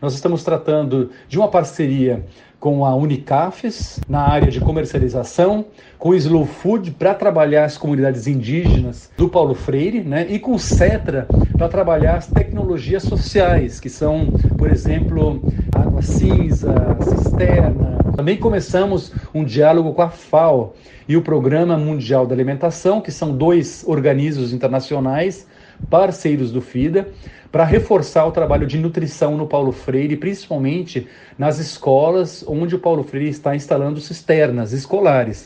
Nós estamos tratando de uma parceria com a Unicafes, na área de comercialização, com o Slow Food, para trabalhar as comunidades indígenas do Paulo Freire, né? E com o Cetra, para trabalhar as tecnologias sociais, que são, por exemplo, água cinza, cisterna. Também começamos um diálogo com a FAO e o Programa Mundial da Alimentação, que são 2 organismos internacionais parceiros do FIDA, para reforçar o trabalho de nutrição no Paulo Freire, principalmente nas escolas onde o Paulo Freire está instalando cisternas escolares.